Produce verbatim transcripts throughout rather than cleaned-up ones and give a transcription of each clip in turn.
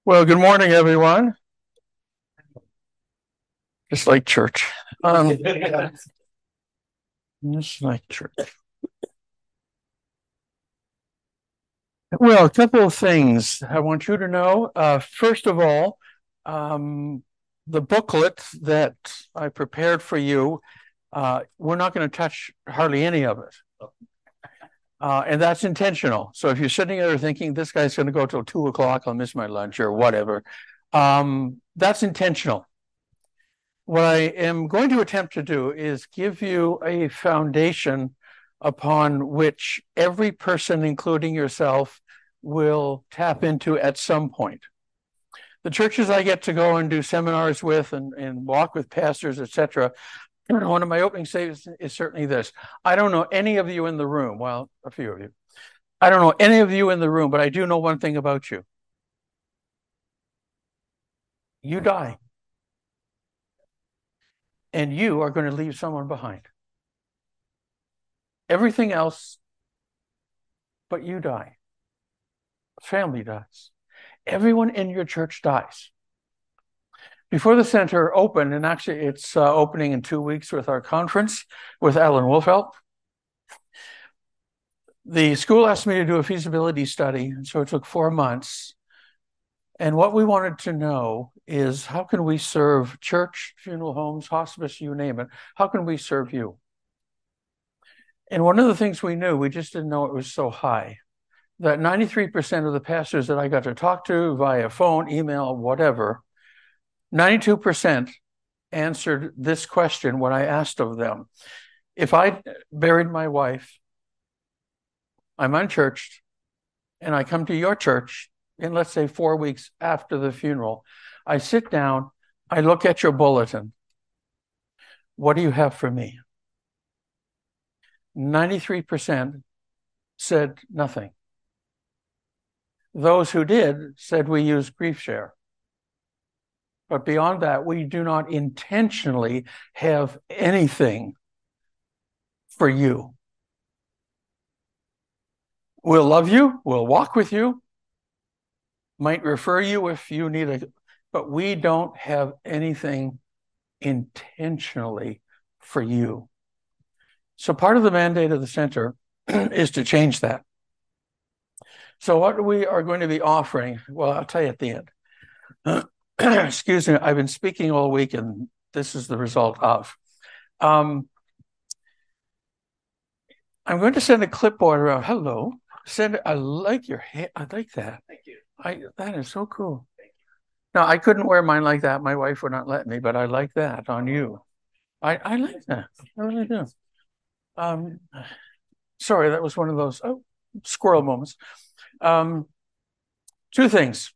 Well, good morning, everyone. Just like church. Um, just like church. Well, a couple of things I want you to know. Uh, first of all, um, the booklet that I prepared for you, uh, we're not going to touch hardly any of it. Uh, and that's intentional. So if you're sitting there thinking this guy's going to go till two o'clock, I'll miss my lunch or whatever, um, that's intentional. What I am going to attempt to do is give you a foundation upon which every person, including yourself, will tap into at some point. The churches I get to go and do seminars with and, and walk with pastors, et cetera, one of my opening statements is certainly this. I don't know any of you in the room. Well, a few of you. I don't know any of you in the room, but I do know one thing about you. You die. And you are going to leave someone behind. Everything else, but you die. Family dies. Everyone in your church dies. Before the center opened, and actually it's uh, opening in two weeks with our conference with Alan Wolfelt, the school asked me to do a feasibility study, and so it took four months. And what we wanted to know is how can we serve church, funeral homes, hospice, you name it, how can we serve you? And one of the things we knew, we just didn't know it was so high, that ninety-three percent of the pastors that I got to talk to via phone, email, whatever, ninety-two percent answered this question when I asked of them. If I buried my wife, I'm unchurched, and I come to your church in, let's say, four weeks after the funeral, I sit down, I look at your bulletin. What do you have for me? ninety-three percent said nothing. Those who did said we use GriefShare. But beyond that, we do not intentionally have anything for you. We'll love you, we'll walk with you, might refer you if you need a, but we don't have anything intentionally for you. So part of the mandate of the center is to change that. So what we are going to be offering, well, I'll tell you at the end. Uh, excuse me, I've been speaking all week, and this is the result of. Um, I'm going to send a clipboard around. Hello. Send it. I like your hair. I like that. Thank you. I that is so cool. Now I couldn't wear mine like that. My wife would not let me, but I like that on you. I, I like that. I really do. Um, sorry, that was one of those oh squirrel moments. Um, two things.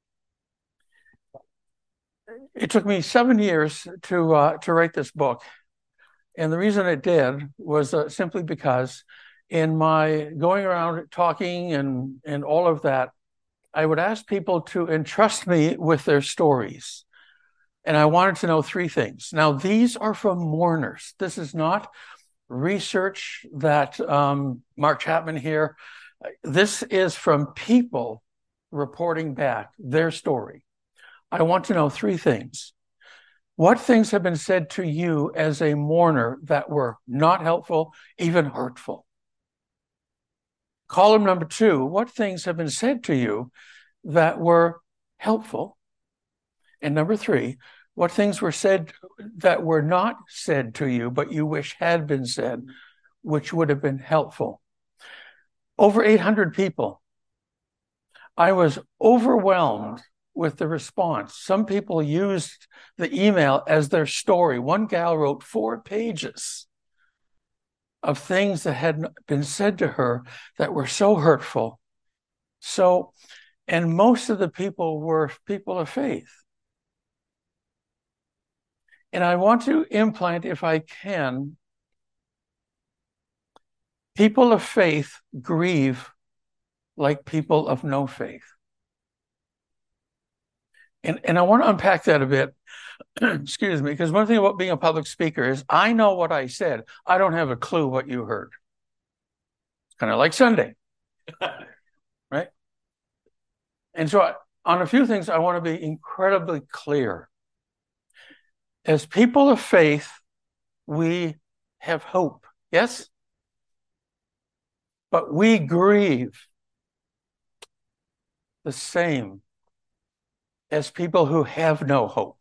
It took me seven years to uh, to write this book, and the reason it did was uh, simply because in my going around talking and and all of that, I would ask people to entrust me with their stories. And I wanted to know three things. Now, these are from mourners. This is not research that um, Mark Chapman here. This is from people reporting back their story. I want to know three things. What things have been said to you as a mourner that were not helpful, even hurtful? Column number two, what things have been said to you that were helpful? And number three, what things were said that were not said to you, but you wish had been said, which would have been helpful? Over eight hundred people. I was overwhelmed with the response. Some people used the email as their story. One gal wrote four pages of things that had been said to her that were so hurtful. So, and most of the people were people of faith. And I want to implant, if I can, people of faith grieve like people of no faith. And, and I want to unpack that a bit. Excuse me, because one thing about being a public speaker is I know what I said. I don't have a clue what you heard. It's kind of like Sunday, right? And so I, on a few things, I want to be incredibly clear. As people of faith, we have hope, yes? But we grieve the same as people who have no hope.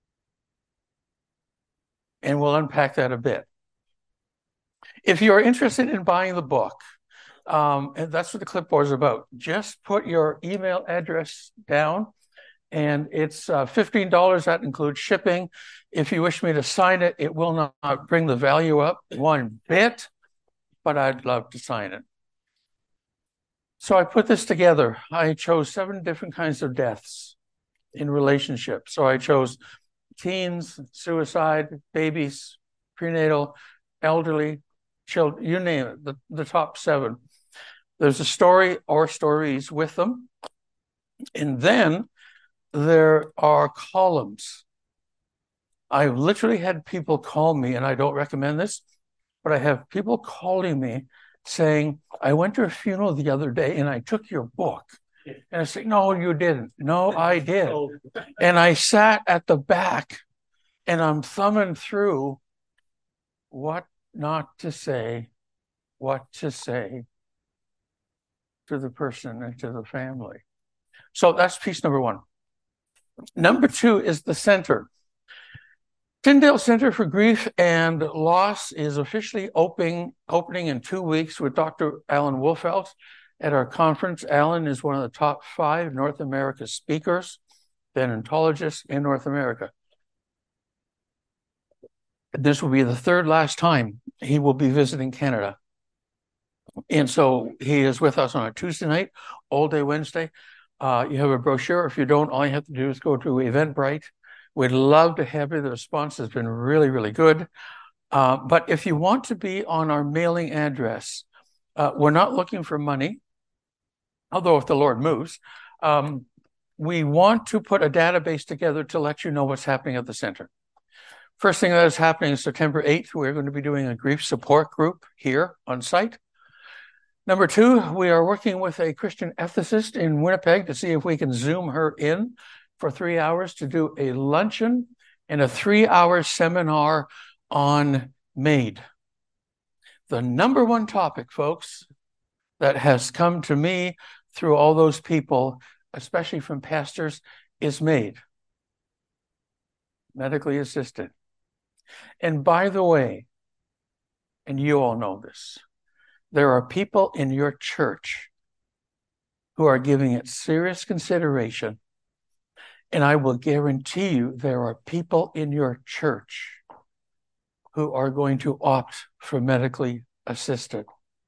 And we'll unpack that a bit. If you're interested in buying the book, um, and that's what the clipboard is about, just put your email address down, and it's uh, fifteen dollars. That includes shipping. If you wish me to sign it, it will not bring the value up one bit, but I'd love to sign it. So I put this together. I chose seven different kinds of deaths in relationships. So I chose teens, suicide, babies, prenatal, elderly, children, you name it, the, the top seven. There's a story or stories with them. And then there are columns. I've literally had people call me, and I don't recommend this, but I have people calling me saying, I went to a funeral the other day and I took your book. And I say, no, you didn't. No, I did. And I sat at the back and I'm thumbing through what not to say, what to say to the person and to the family. So that's piece number one. Number two is the center. Tyndale Center for Grief and Loss is officially opening, opening in two weeks with Doctor Alan Wolfelt at our conference. Alan is one of the top five North America speakers, thanatologists in North America. This will be the third last time he will be visiting Canada. And so he is with us on a Tuesday night, all day Wednesday. Uh, you have a brochure. If you don't, all you have to do is go to Eventbrite. We'd love to have you. The response has been really, really good. Uh, but if you want to be on our mailing address, uh, we're not looking for money, although if the Lord moves, um, we want to put a database together to let you know what's happening at the center. First thing that is happening is September eighth, we're going to be doing a grief support group here on site. Number two, we are working with a Christian ethicist in Winnipeg to see if we can Zoom her in for three hours to do a luncheon and a three-hour seminar on MAID. The number one topic, folks, that has come to me through all those people, especially from pastors, is MAID, medically assisted. And by the way, and you all know this, there are people in your church who are giving it serious consideration. And I will guarantee you there are people in your church who are going to opt for medically assisted.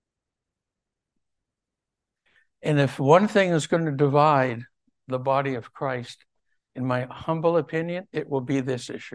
And if one thing is going to divide the body of Christ, in my humble opinion, it will be this issue.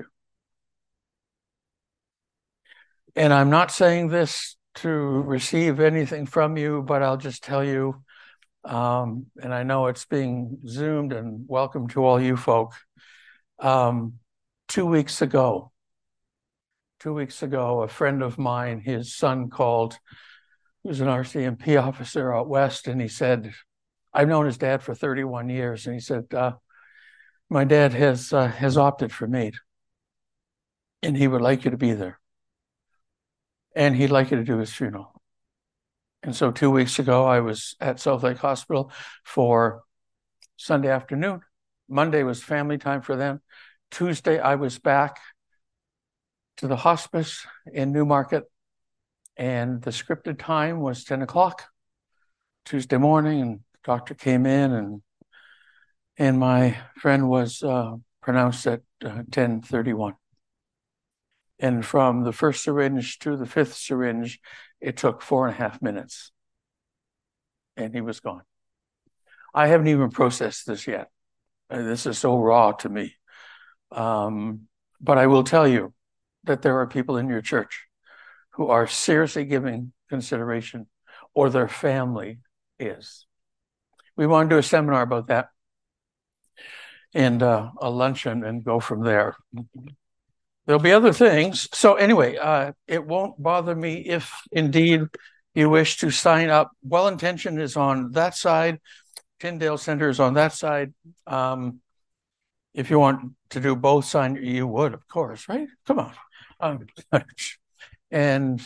And I'm not saying this to receive anything from you, but I'll just tell you, Um, and I know it's being Zoomed, and welcome to all you folk. Um, two weeks ago, two weeks ago, a friend of mine, his son called, he was an R C M P officer out west, and he said, I've known his dad for thirty-one years, and he said, uh, my dad has uh, has opted for MAID, and he would like you to be there, and he'd like you to do his funeral. And so two weeks ago, I was at South Lake Hospital for Sunday afternoon. Monday was family time for them. Tuesday, I was back to the hospice in Newmarket, and the scripted time was ten o'clock Tuesday morning, and the doctor came in, and and my friend was uh, pronounced at uh, ten thirty-one. And from the first syringe to the fifth syringe, it took four and a half minutes. And he was gone. I haven't even processed this yet. This is so raw to me. Um, but I will tell you that there are people in your church who are seriously giving consideration, or their family is. We want to do a seminar about that, and uh, a luncheon, and go from there. There'll be other things. So anyway, uh, it won't bother me if indeed you wish to sign up. Well Intention is on that side. Tyndale Center is on that side. Um, if you want to do both sides, you would, of course, right? Come on. Um, and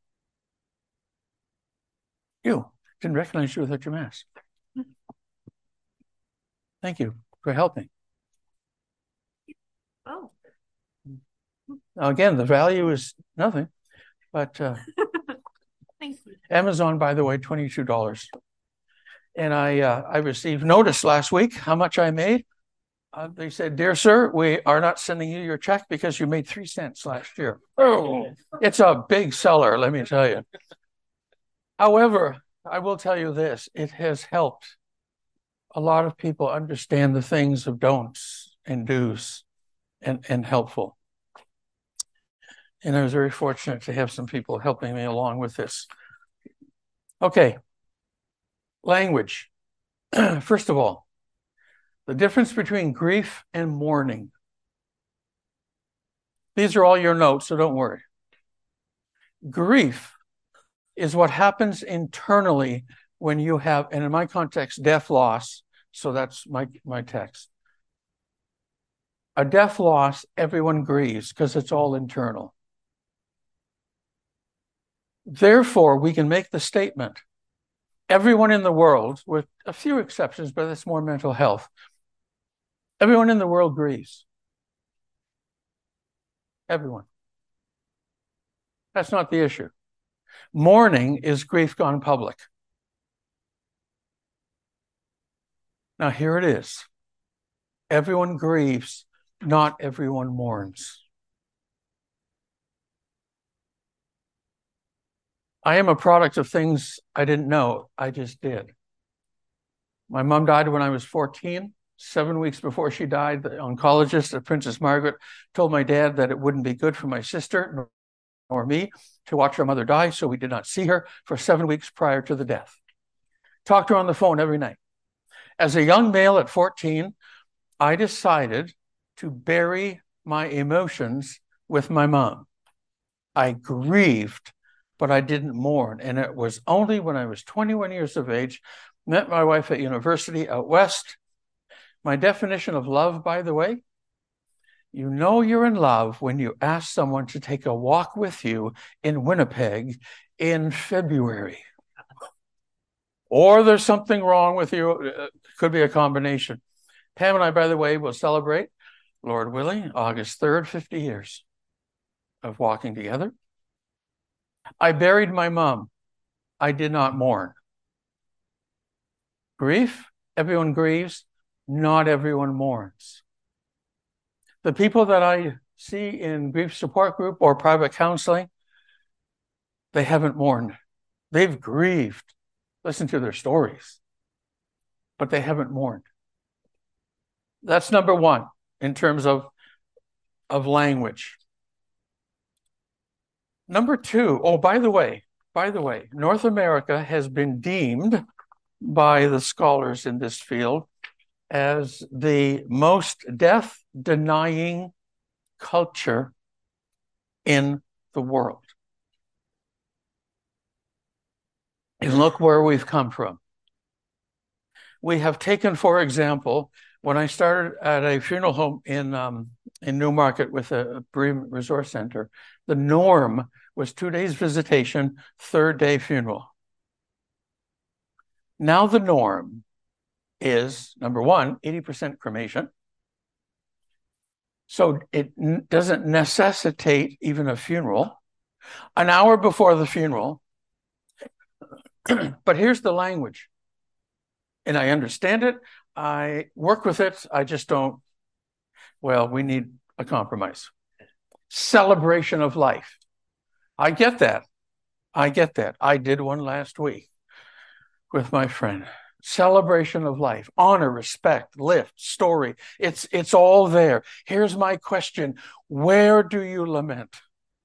you didn't recognize you without your mask. Thank you for helping. Oh. Now, again, the value is nothing, but uh, Thank you. Amazon, by the way, twenty-two dollars. And I uh, I received notice last week how much I made. Uh, they said, "Dear sir, we are not sending you your check because you made three cents last year." Oh, it's a big seller, let me tell you. However, I will tell you this, it has helped a lot of people understand the things of don'ts and do's and, and helpful. And I was very fortunate to have some people helping me along with this. Okay, language. First of all, the difference between grief and mourning. These are all your notes, so don't worry. Grief is what happens internally when you have, and in my context, death loss, so that's my, my text. A death loss, everyone grieves because it's all internal. Therefore, we can make the statement, everyone in the world, with a few exceptions, but it's more mental health, everyone in the world grieves. Everyone. That's not the issue. Mourning is grief gone public. Now, here it is. Everyone grieves, not everyone mourns. I am a product of things I didn't know, I just did. My mom died when I was fourteen. Seven weeks before she died, the oncologist at Princess Margaret told my dad that it wouldn't be good for my sister nor me to watch our mother die, so we did not see her for seven weeks prior to the death. Talked to her on the phone every night. As a young male at fourteen, I decided to bury my emotions with my mom. I grieved, but I didn't mourn. And it was only when I was twenty-one years of age, met my wife at university out west. My definition of love, by the way, you know you're in love when you ask someone to take a walk with you in Winnipeg in February. Or there's something wrong with you. It could be a combination. Pam and I, by the way, will celebrate, Lord willing, August third, fifty years of walking together. I buried my mom. I did not mourn. Grief, everyone grieves. Not everyone mourns. The people that I see in grief support group or private counseling, they haven't mourned. They've grieved. Listen to their stories, but they haven't mourned. That's number one in terms of, of language. Number two, oh, by the way, by the way, North America has been deemed by the scholars in this field as the most death-denying culture in the world. And look where we've come from. We have taken, for example, when I started at a funeral home in, um, in Newmarket with a, a bereavement resource center, the norm was two days visitation, third day funeral. Now the norm is, number one, eighty percent cremation. So it n- doesn't necessitate even a funeral. An hour before the funeral. But here's the language. And I understand it. I work with it. I just don't, well, we need a compromise. Celebration of life. I get that. I get that. I did one last week with my friend. Celebration of life, honor, respect, lift, story. It's, it's all there. Here's my question. Where do you lament?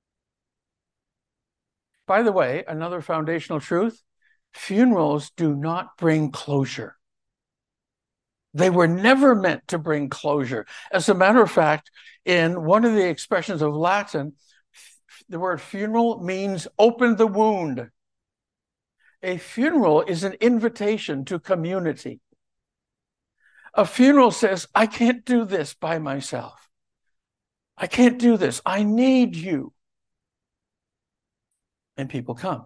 By the way, another foundational truth, funerals do not bring closure. They were never meant to bring closure. As a matter of fact, in one of the expressions of Latin, the word funeral means open the wound. A funeral is an invitation to community. A funeral says, I can't do this by myself. I can't do this. I need you. And people come.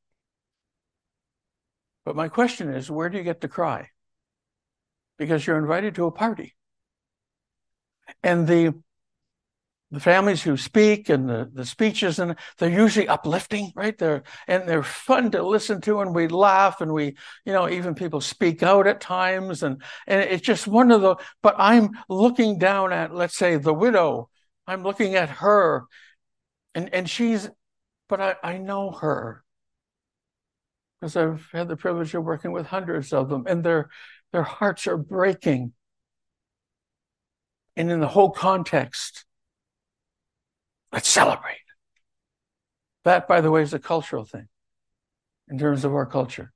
But my question is, where do you get to cry? Because you're invited to a party. And the the families who speak and the, the speeches, and they're usually uplifting, right? They're and they're fun to listen to, and we laugh, and we, you know, even people speak out at times, and and it's just one of the. But I'm looking down at, let's say, the widow. I'm looking at her, and and she's, but I I know her because I've had the privilege of working with hundreds of them, and their their hearts are breaking. And in the whole context, let's celebrate. That, by the way, is a cultural thing in terms of our culture.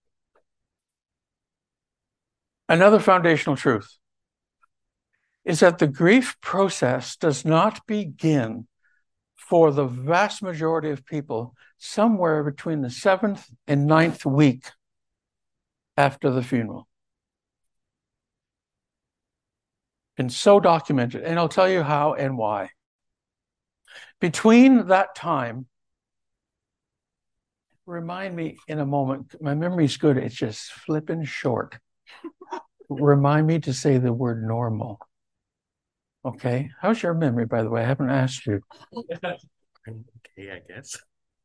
Another foundational truth is that the grief process does not begin for the vast majority of people somewhere between the seventh and ninth week after the funeral. Been so documented, and I'll tell you how and why. Between that time, remind me in a moment, my memory's good, it's just flipping short. Remind me to say the word normal. Okay? How's your memory, by the way? I haven't asked you. Okay, I guess.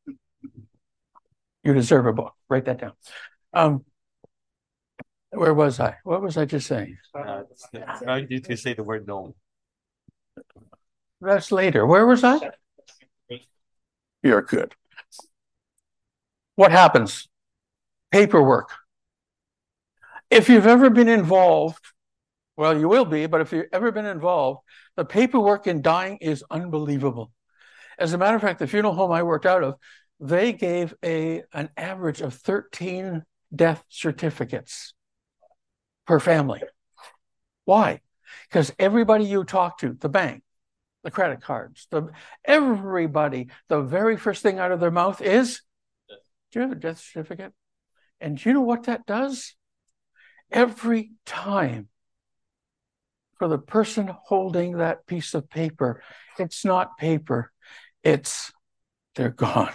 You deserve a book. Write that down. Um, where was I? What was I just saying? Uh, now you need to say the word no. That's later. Where was I? You're good. What happens? Paperwork. If you've ever been involved, well, you will be, but if you've ever been involved, the paperwork in dying is unbelievable. As a matter of fact, the funeral home I worked out of, they gave a an average of thirteen death certificates per family. Why? Because everybody you talk to, the bank, the credit cards, the everybody, the very first thing out of their mouth is, do you have a death certificate? And do you know what that does? Every time, for the person holding that piece of paper, it's not paper, it's they're gone.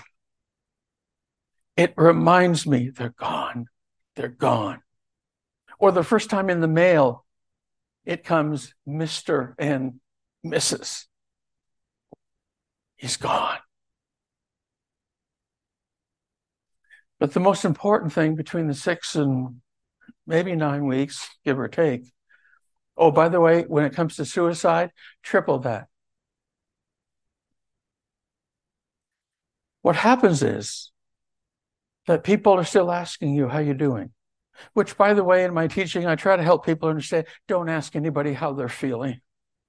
It reminds me they're gone, they're gone. Or the first time in the mail, it comes Mister and Missus He's gone. But the most important thing between the six and maybe nine weeks, give or take, oh, by the way, when it comes to suicide, triple that. What happens is that people are still asking you how you're doing, which, by the way, in my teaching, I try to help people understand, don't ask anybody how they're feeling.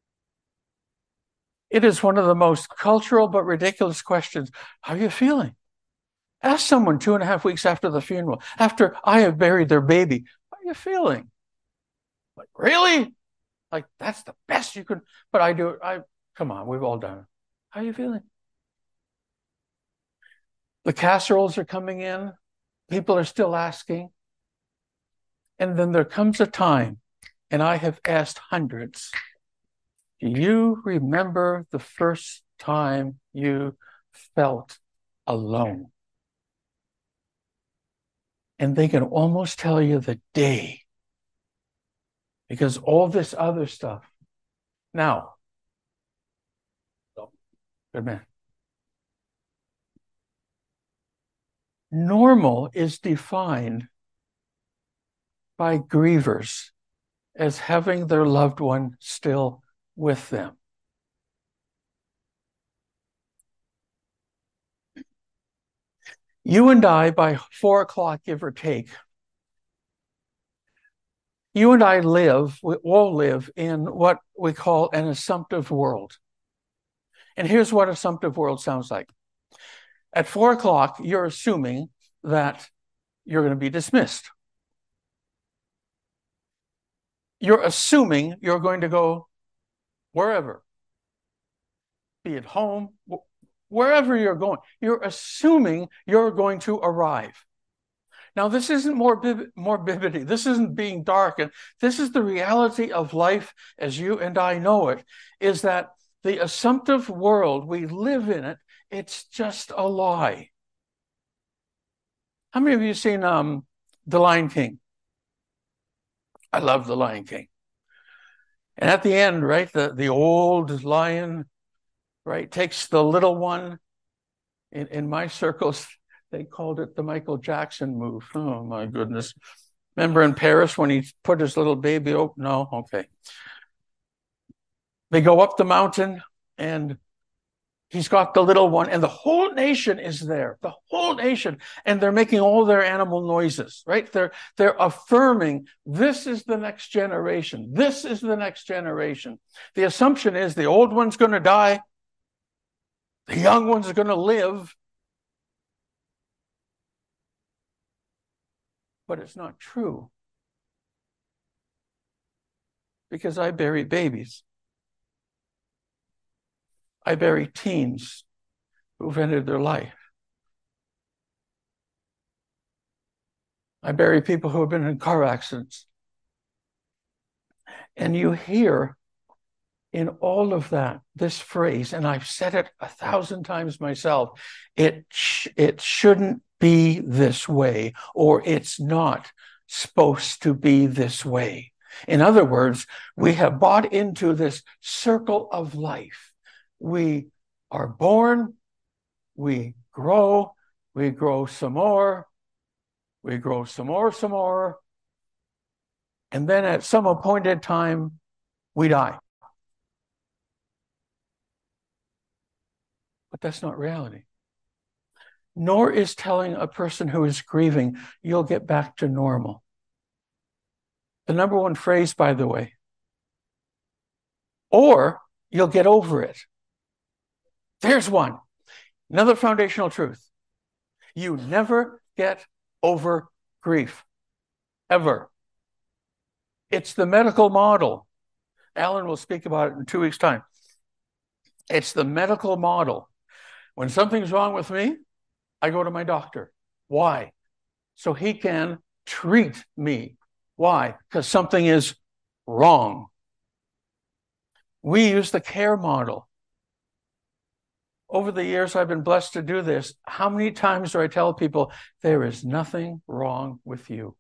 It is one of the most cultural but ridiculous questions. How are you feeling? Ask someone two and a half weeks after the funeral, after I have buried their baby, how are you feeling? Like, really? Like, that's the best you could, but I do it. I, come on, we've all done it. How are you feeling? The casseroles are coming in. People are still asking. And then there comes a time, and I have asked hundreds, do you remember the first time you felt alone? And they can almost tell you the day, because all this other stuff. Now, good man. Normal is defined by grievers as having their loved one still with them. You and I, by four o'clock, give or take, you and I live, we all live in what we call an assumptive world. And here's what assumptive world sounds like. At four o'clock, you're assuming that you're going to be dismissed. You're assuming you're going to go wherever, be it home, wherever you're going. You're assuming you're going to arrive. Now, this isn't morbid, morbidity. This isn't being dark. And this is the reality of life as you and I know it, is that the assumptive world, we live in it, it's just a lie. How many of you seen um, The Lion King? I love The Lion King. And at the end, right, the, the old lion, right, takes the little one. In, in my circles, they called it the Michael Jackson move. Oh, my goodness. Remember in Paris when he put his little baby? Oh, no? Okay. They go up the mountain and he's got the little one and the whole nation is there, the whole nation. And they're making all their animal noises, right? They're, they're affirming this is the next generation. This is the next generation. The assumption is the old one's going to die. The young ones are going to live. But it's not true. Because I bury babies. I bury teens who've ended their life. I bury people who have been in car accidents. And you hear in all of that, this phrase, and I've said it a thousand times myself, it, sh- it shouldn't be this way, or it's not supposed to be this way. In other words, we have bought into this circle of life. We are born, we grow, we grow some more, we grow some more, some more, and then at some appointed time, we die. But that's not reality. Nor is telling a person who is grieving, you'll get back to normal. The number one phrase, by the way, or you'll get over it. There's one. Another foundational truth. You never get over grief. Ever. It's the medical model. Alan will speak about it in two weeks' time. It's the medical model. When something's wrong with me, I go to my doctor. Why? So he can treat me. Why? Because something is wrong. We use the care model. Over the years, I've been blessed to do this. How many times do I tell people, there is nothing wrong with you?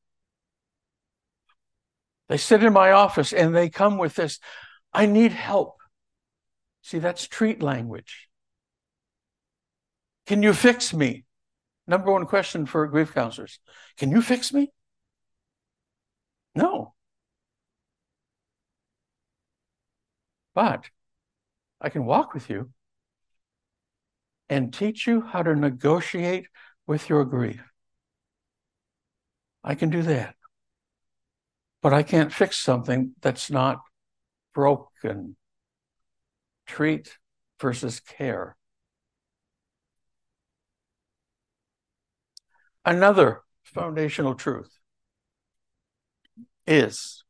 They sit in my office and they come with this, I need help. See, that's treat language. Can you fix me? Number one question for grief counselors. Can you fix me? No. But I can walk with you and teach you how to negotiate with your grief. I can do that. But I can't fix something that's not broken. Treat versus care. Another foundational truth is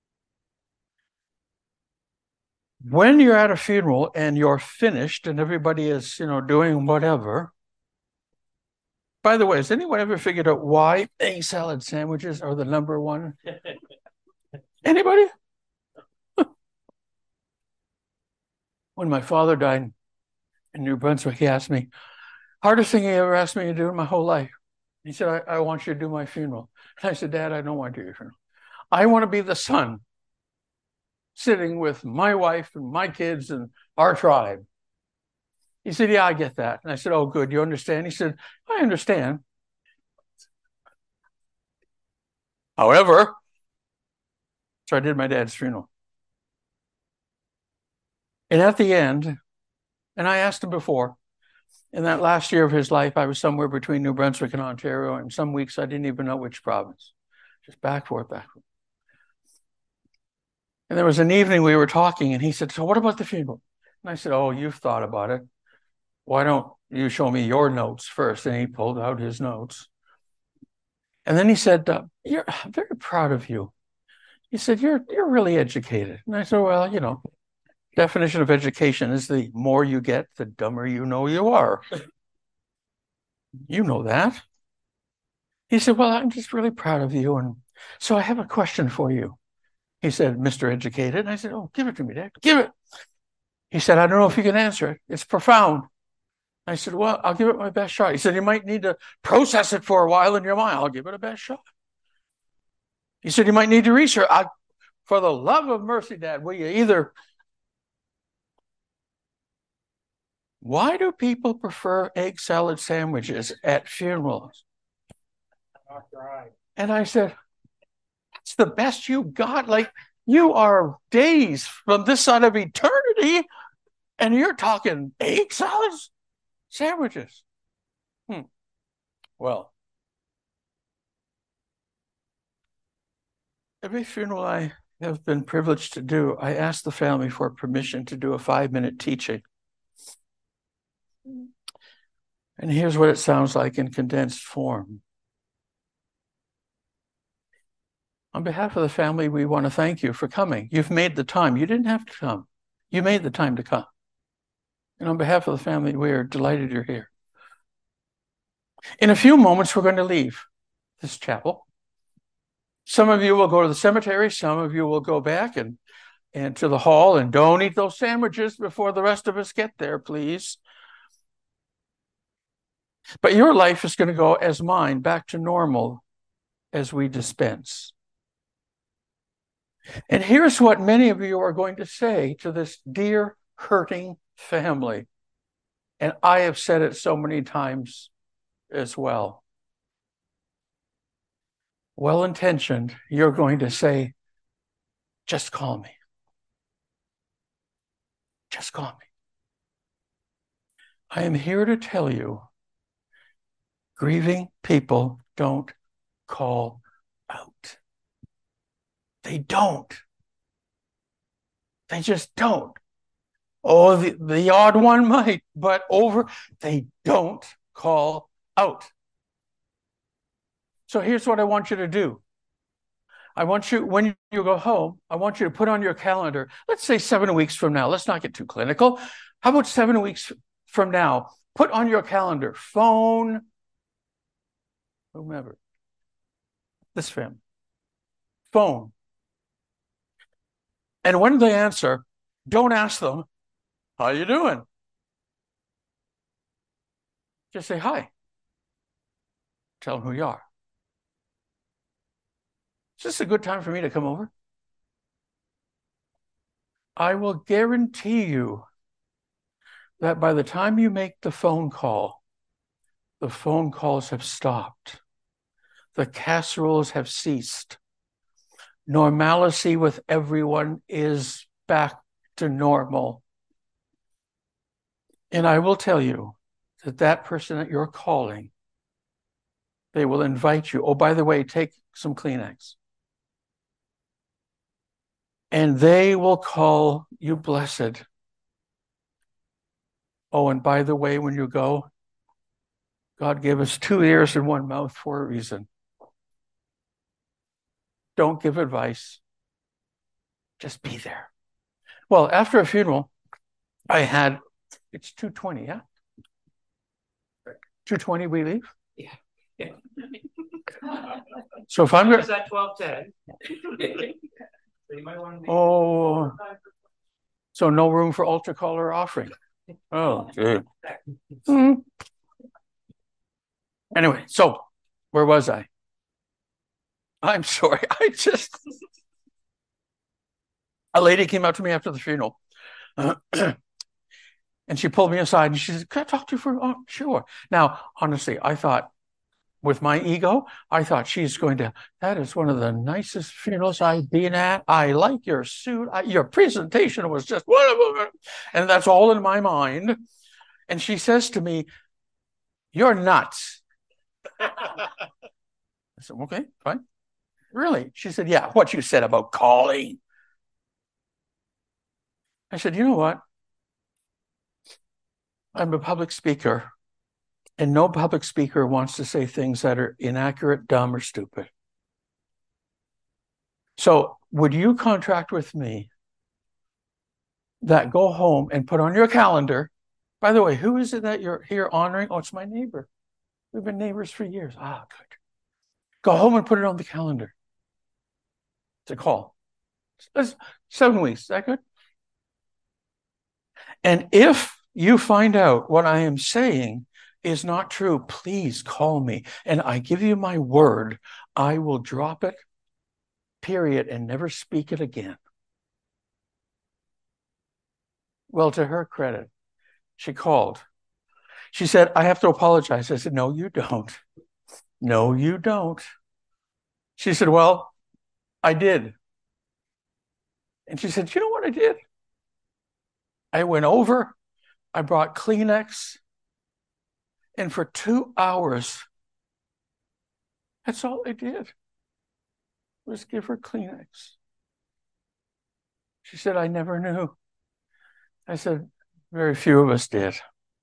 when you're at a funeral and you're finished and everybody is, you know, doing whatever. By the way, has anyone ever figured out why egg salad sandwiches are the number one? Anybody? When my father died in New Brunswick, he asked me, hardest thing he ever asked me to do in my whole life. He said, I, I want you to do my funeral. And I said, Dad, I don't want to do your funeral. I want to be the son sitting with my wife and my kids and our tribe. He said, yeah, I get that. And I said, oh, good. You understand? He said, I understand. However, so I did my dad's funeral. And at the end, and I asked him before, in that last year of his life, I was somewhere between New Brunswick and Ontario, and some weeks I didn't even know which province. Just back forth, back forth. And there was an evening we were talking, and he said, so what about the funeral? And I said, oh, you've thought about it. Why don't you show me your notes first? And he pulled out his notes. And then he said, uh, you're, I'm very proud of you. He said, you're, you're really educated. And I said, well, you know, definition of education is the more you get, the dumber you know you are. You know that. He said, well, I'm just really proud of you. And so I have a question for you. He said, Mister Educated. And I said, oh, give it to me, Dad. Give it. He said, I don't know if you can answer it. It's profound. I said, well, I'll give it my best shot. He said, you might need to process it for a while in your mind. I'll give it a best shot. He said, you might need to research. I, for the love of mercy, Dad, will you either... Why do people prefer egg salad sandwiches at funerals? And I said, that's the best you got. Like, you are days from this side of eternity, and you're talking egg salads sandwiches. Hmm. Well, every funeral I have been privileged to do, I ask the family for permission to do a five-minute teaching. And here's what it sounds like in condensed form. On behalf of the family, we want to thank you for coming. You've made the time. You didn't have to come. You made the time to come. And on behalf of the family, we are delighted you're here. In a few moments, we're going to leave this chapel. Some of you will go to the cemetery. Some of you will go back and, and to the hall. And don't eat those sandwiches before the rest of us get there, please. But your life is going to go as mine, back to normal as we dispense. And here's what many of you are going to say to this dear, hurting family. And I have said it so many times as well. Well-intentioned, you're going to say, just call me. Just call me. I am here to tell you, grieving people don't call out. They don't. They just don't. Oh, the, the odd one might, but over, they don't call out. So here's what I want you to do. I want you, when you go home, I want you to put on your calendar, let's say seven weeks from now. Let's not get too clinical. How about seven weeks from now? Put on your calendar, phone, whomever, this family, phone. And when they answer, don't ask them, how you doing? Just say hi. Tell them who you are. Is this a good time for me to come over? I will guarantee you that by the time you make the phone call, the phone calls have stopped. The casseroles have ceased. Normalcy with everyone is back to normal. And I will tell you that that person that you're calling, they will invite you. Oh, by the way, take some Kleenex. And they will call you blessed. Oh, and by the way, when you go, God gave us two ears and one mouth for a reason. Don't give advice. Just be there. Well, after a funeral, I had, it's two twenty, yeah? two twenty we leave? Yeah. Yeah. So if I'm going to... at twelve ten. Oh, so no room for altar call or offering. Oh, dude. Mm. Anyway, so where was I? I'm sorry. I just, a lady came up to me after the funeral, uh, and she pulled me aside and she said, "Can I talk to you for?" Oh, sure. Now, honestly, I thought, with my ego, I thought she's going to, that is one of the nicest funerals I've been at. I like your suit. I, your presentation was just, and that's all in my mind. And she says to me, "You're nuts." I said, "Okay, fine." "Really?" She said, "Yeah, what you said about calling." I said, "You know what? I'm a public speaker. And no public speaker wants to say things that are inaccurate, dumb, or stupid. So would you contract with me that go home and put on your calendar, by the way, who is it that you're here honoring? Oh, it's my neighbor. We've been neighbors for years. Ah, good. Go home and put it on the calendar to call. That's seven weeks. Is that good? And if you find out what I am saying is not true, please call me. And I give you my word, I will drop it, period, and never speak it again. Well, to her credit, she called. She said, I have to apologize. I said, no, you don't. No, you don't. She said, well, I did. And she said, you know what I did? I went over, I brought Kleenex, and for two hours, that's all I did, was give her Kleenex. She said, I never knew. I said, very few of us did.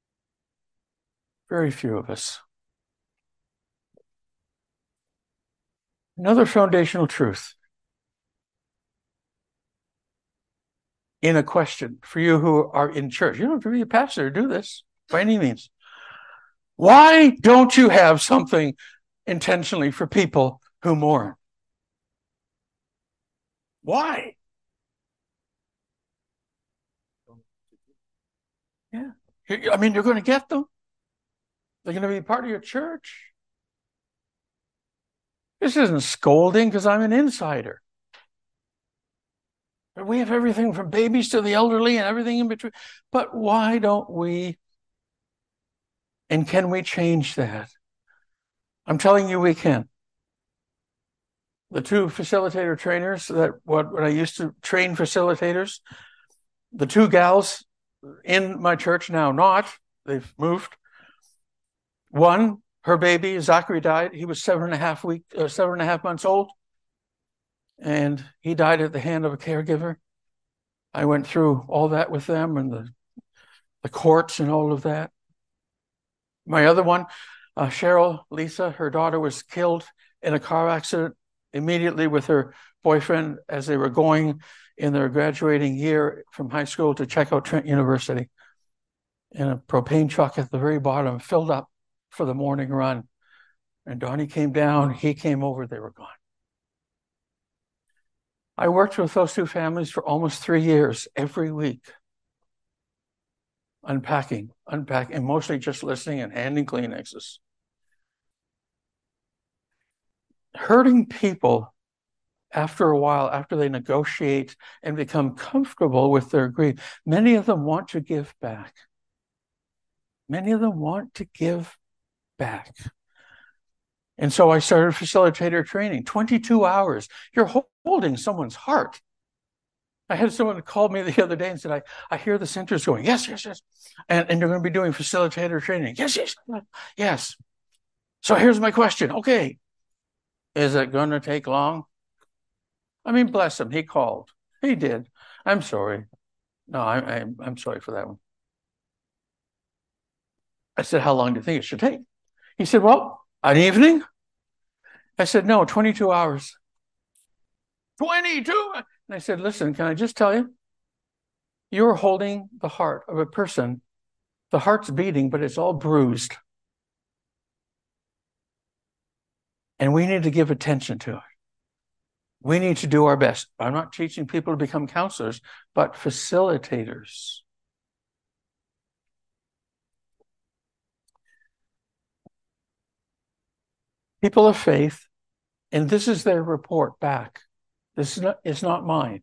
Very few of us. Another foundational truth in a question for you who are in church. You don't have to be a pastor to do this by any means. Why don't you have something intentionally for people who mourn? Why? Yeah. I mean, you're going to get them. They're going to be part of your church. This isn't scolding because I'm an insider. But we have everything from babies to the elderly and everything in between. But why don't we, and can we change that? I'm telling you we can. The two facilitator trainers that what when I used to train facilitators, the two gals in my church now not, they've moved. One, her baby, Zachary, died. He was seven and a half week, uh, seven and a half months old. And he died at the hand of a caregiver. I went through all that with them and the, the courts and all of that. My other one, uh, Cheryl, Lisa, her daughter was killed in a car accident immediately with her boyfriend as they were going in their graduating year from high school to check out Trent University. In a propane truck at the very bottom, filled up for the morning run. And Donnie came down, he came over, they were gone. I worked with those two families for almost three years, every week. Unpacking, unpacking, and mostly just listening and handing Kleenexes. Hurting people, after a while, after they negotiate and become comfortable with their grief, many of them want to give back. Many of them want to give back. And so I started facilitator training, twenty-two hours. You're holding someone's heart. I had someone call me the other day and said, I, I hear the center's going, yes, yes, yes. And, and you're going to be doing facilitator training. Yes, yes, yes. So here's my question. Okay. Is it going to take long? I mean, bless him. He called. He did. I'm sorry. No, I, I, I'm sorry for that one. I said, how long do you think it should take? He said, well, an evening? I said, no, twenty-two hours. twenty-two? And I said, listen, can I just tell you? You're holding the heart of a person. The heart's beating, but it's all bruised. And we need to give attention to it. We need to do our best. I'm not teaching people to become counselors, but facilitators. People of faith, and this is their report back. This is not, it's not mine.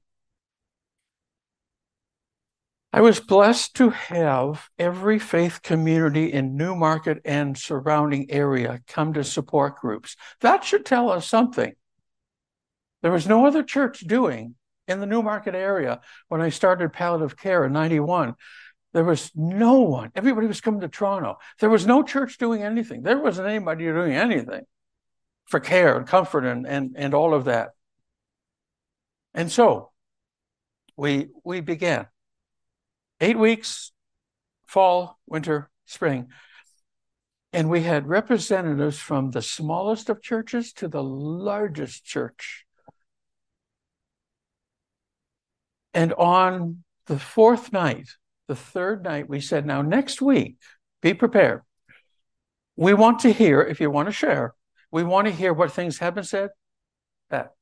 I was blessed to have every faith community in Newmarket and surrounding area come to support groups. That should tell us something. There was no other church doing in the Newmarket area when I started palliative care in ninety-one. There was no one. Everybody was coming to Toronto. There was no church doing anything. There wasn't anybody doing anything for care and comfort and, and, and all of that. And so we, we began. Eight weeks, fall, winter, spring. And we had representatives from the smallest of churches to the largest church. And on the fourth night, the third night, we said, now next week, be prepared. We want to hear, if you want to share, We want to hear what things have been said. That.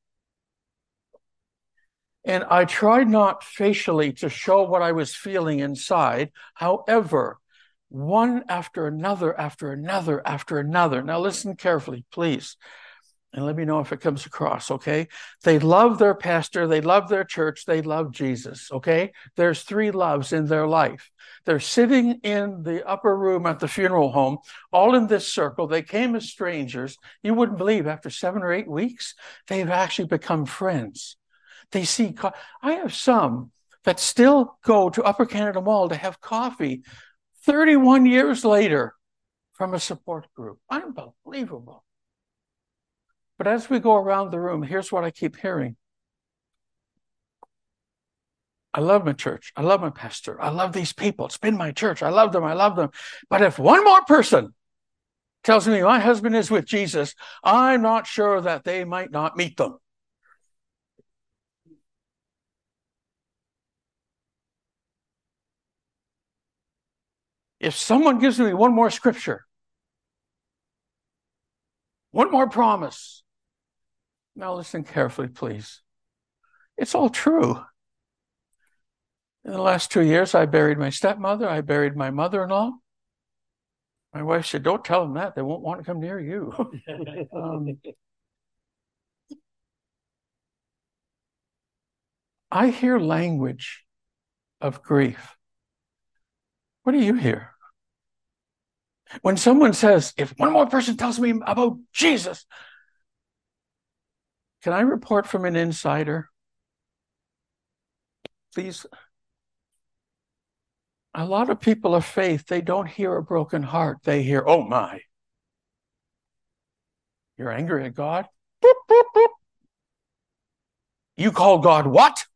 And I tried not facially to show what I was feeling inside. However, one after another, after another, after another. Now listen carefully, please. And let me know if it comes across, okay? They love their pastor. They love their church. They love Jesus, okay? There's three loves in their life. They're sitting in the upper room at the funeral home, all in this circle. They came as strangers. You wouldn't believe after seven or eight weeks, they've actually become friends. They see, co- I have some that still go to Upper Canada Mall to have coffee thirty-one years later from a support group. Unbelievable. But as we go around the room, here's what I keep hearing. I love my church. I love my pastor. I love these people. It's been my church. I love them. I love them. But if one more person tells me my husband is with Jesus, I'm not sure that they might not meet them. If someone gives me one more scripture, one more promise. Now listen carefully, please. It's all true. In the last two years, I buried my stepmother. I buried my mother-in-law. My wife said, don't tell them that. They won't want to come near you. um, I hear language of grief. What do you hear? When someone says, if one more person tells me about Jesus, can I report from an insider? Please. A lot of people of faith, they don't hear a broken heart. They hear, oh my. You're angry at God? Boop, boop, boop. You call God what?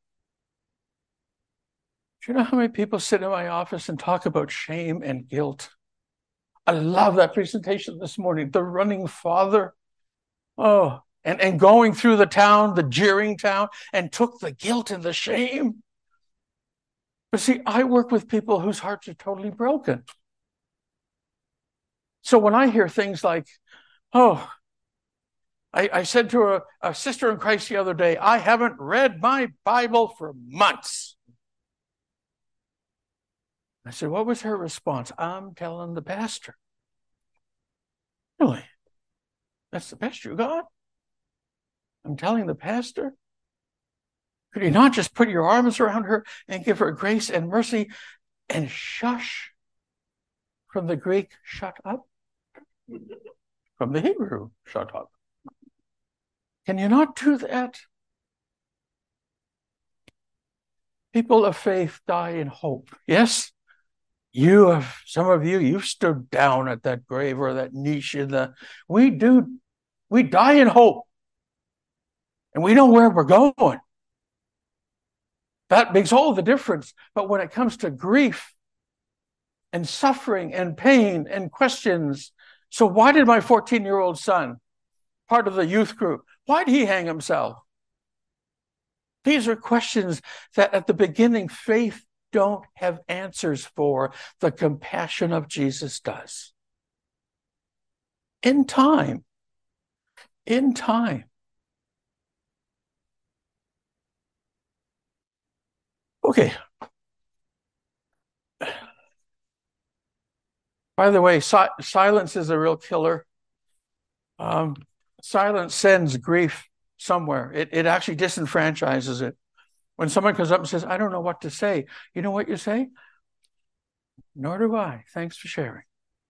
Do you know how many people sit in my office and talk about shame and guilt? I love that presentation this morning. The running father. Oh, and, and going through the town, the jeering town, and took the guilt and the shame. But see, I work with people whose hearts are totally broken. So when I hear things like, oh, I, I said to a, a sister in Christ the other day, I haven't read my Bible for months. I said, what was her response? I'm telling the pastor. Really? That's the best you got? I'm telling the pastor? Could you not just put your arms around her and give her grace and mercy and shush? From the Greek, shut up. From the Hebrew, shut up. Can you not do that? People of faith die in hope. Yes? You have, some of you, you've stood down at that grave or that niche in the, we do, we die in hope. And we know where we're going. That makes all the difference. But when it comes to grief and suffering and pain and questions, so why did my fourteen-year-old son, part of the youth group, why did he hang himself? These are questions that at the beginning faith don't have answers for. The compassion of Jesus does. In time. In time. Okay. By the way, si silence is a real killer. Um, silence sends grief somewhere. It, it actually disenfranchises it. When someone comes up and says, I don't know what to say, you know what you say? Nor do I. Thanks for sharing.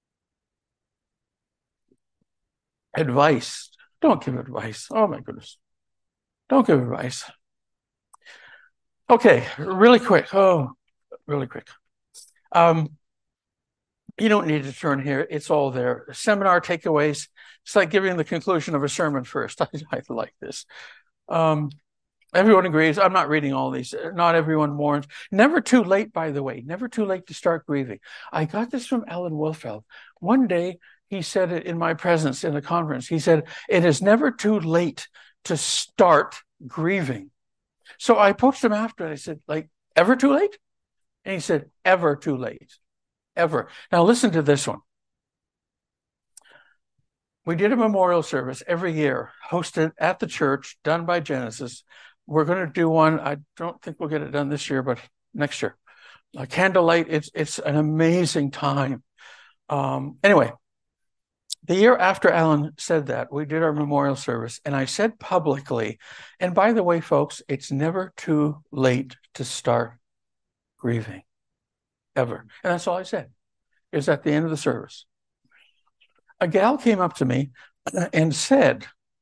Advice. Don't give advice. Oh my goodness. Don't give advice. Okay, really quick. Oh, really quick. Um, you don't need to turn here. It's all there. Seminar takeaways. It's like giving the conclusion of a sermon first. I, I like this. Um, everyone agrees. I'm not reading all these. Not everyone mourns. Never too late, by the way. Never too late to start grieving. I got this from Alan Wolfeld. One day, he said it in my presence in a conference. He said, it is never too late to start grieving. So I approached him after and I said, like, ever too late? And he said, ever too late. Ever. Now listen to this one. we did a memorial service every year, hosted at the church, done by Genesis. We're going to do one. I don't think we'll get it done this year, but next year. Uh, candlelight, it's it's an amazing time. Um, anyway, the year after Alan said that, we did our memorial service, and I said publicly, and by the way, folks, it's never too late to start grieving, ever. And that's all I said. It was at the end of the service. A gal came up to me and said,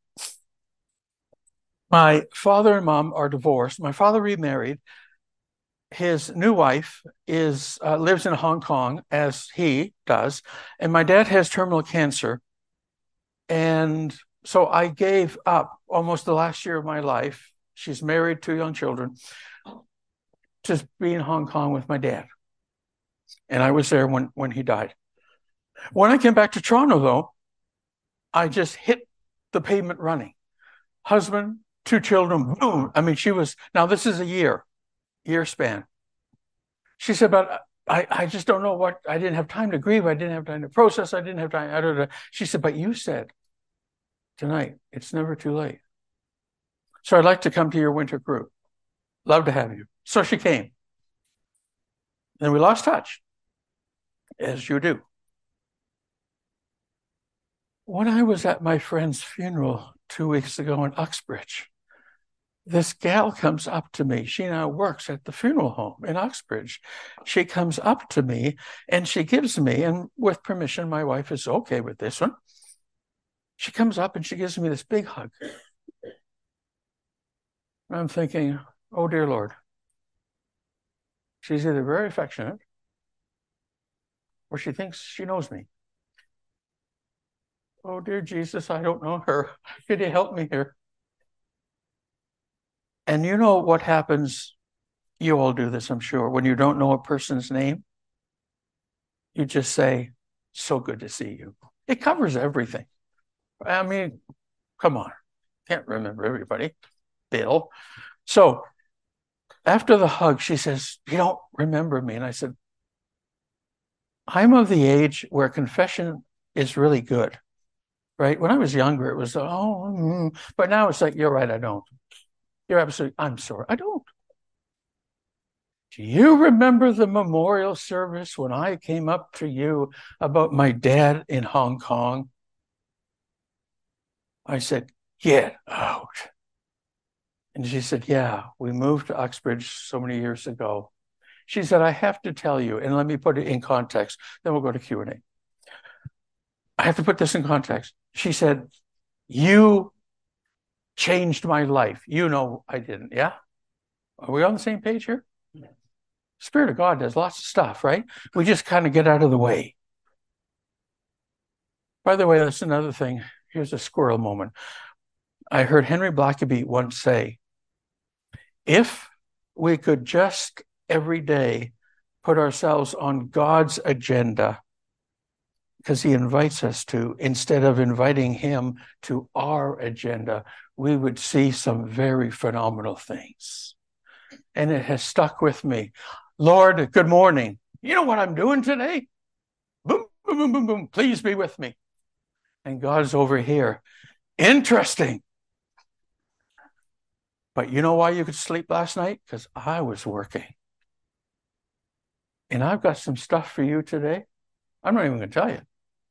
my father and mom are divorced. My father remarried. His new wife is uh, lives in Hong Kong, as he does, and my dad has terminal cancer. And so I gave up almost the last year of my life. She's married, two young children, to be in Hong Kong with my dad. And I was there when, when he died. When I came back to Toronto, though, I just hit the pavement running. Husband, two children, boom. I mean, she was, now this is a year. year span. She said, but I, I just don't know what, I didn't have time to grieve. I didn't have time to process. I didn't have time. I don't know. She said, but you said tonight, it's never too late. So I'd like to come to your winter group. Love to have you. So she came. Then we lost touch, as you do. When I was at my friend's funeral two weeks ago in Uxbridge, this gal comes up to me. She now works at the funeral home in Uxbridge. She comes up to me and she gives me, and with permission, my wife is okay with this one. She comes up and she gives me this big hug. I'm thinking, oh, dear Lord. She's either very affectionate or she thinks she knows me. Oh, dear Jesus, I don't know her. Could you help me here? And you know what happens, you all do this, I'm sure, when you don't know a person's name, you just say, so good to see you. It covers everything. I mean, come on, can't remember everybody. Bill. So after the hug, she says, you don't remember me. And I said, I'm of the age where confession is really good, right? When I was younger, it was, oh, mm. But now it's like, you're right, I don't. You're absolutely, I'm sorry, I don't. Do you remember the memorial service when I came up to you about my dad in Hong Kong? I said, get out. And she said, yeah, we moved to Uxbridge so many years ago. She said, I have to tell you, and let me put it in context, then we'll go to Q and A. I have to put this in context. She said, you changed my life. You know I didn't, yeah? Are we on the same page here? Yeah. Spirit of God does lots of stuff, right? We just kind of get out of the way. By the way, that's another thing. Here's a squirrel moment. I heard Henry Blackaby once say, if we could just every day put ourselves on God's agenda, because he invites us to, instead of inviting him to our agenda, we would see some very phenomenal things. And it has stuck with me. Lord, good morning. You know what I'm doing today? Boom, boom, boom, boom, boom. Please be with me. And God's over here. Interesting. But you know why you could sleep last night? Because I was working. And I've got some stuff for you today. I'm not even going to tell you.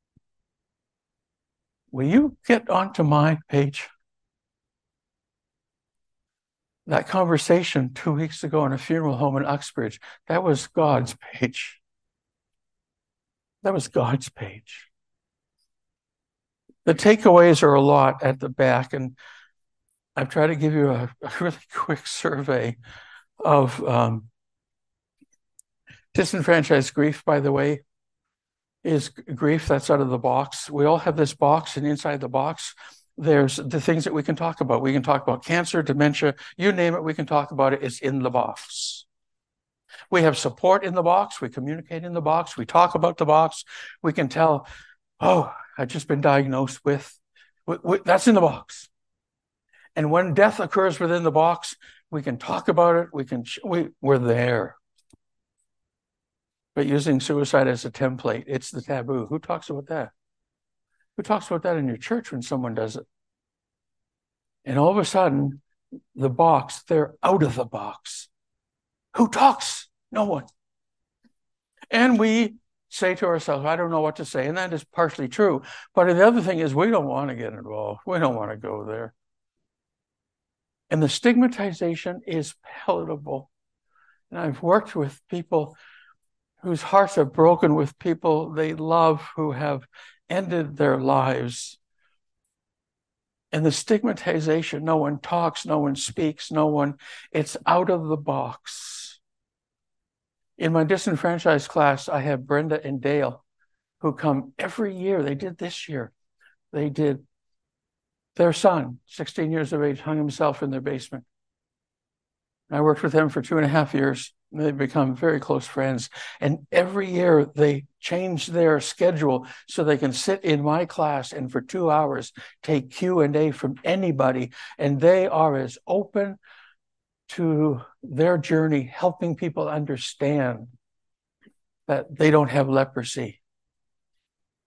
Will you get onto my page? That conversation two weeks ago in a funeral home in Uxbridge, that was God's page. That was God's page. The takeaways are a lot at the back, and I've tried to give you a, a really quick survey of um, disenfranchised grief, by the way, is grief that's out of the box. We all have this box, and inside the box, there's the things that we can talk about. We can talk about cancer, dementia, you name it, we can talk about it. It's in the box. We have support in the box. We communicate in the box. We talk about the box. We can tell, oh, I've just been diagnosed with, with, with, that's in the box. And when death occurs within the box, we can talk about it. We can, we, we're there. But using suicide as a template, it's the taboo. Who talks about that? Who talks about that in your church when someone does it? And all of a sudden, the box, they're out of the box. Who talks? No one. And we say to ourselves, I don't know what to say. And that is partially true. But the other thing is, we don't want to get involved. We don't want to go there. And the stigmatization is palatable. And I've worked with people whose hearts are broken, with people they love who have ended their lives. And the stigmatization, no one talks, no one speaks, no one, it's out of the box. In my disenfranchised class, I have Brenda and Dale who come every year. They did this year. They did. Their son, sixteen years of age, hung himself in their basement. I worked with them for two and a half years. They've become very close friends. And every year they change their schedule so they can sit in my class and for two hours take Q and A from anybody. And they are as open to their journey, helping people understand that they don't have leprosy.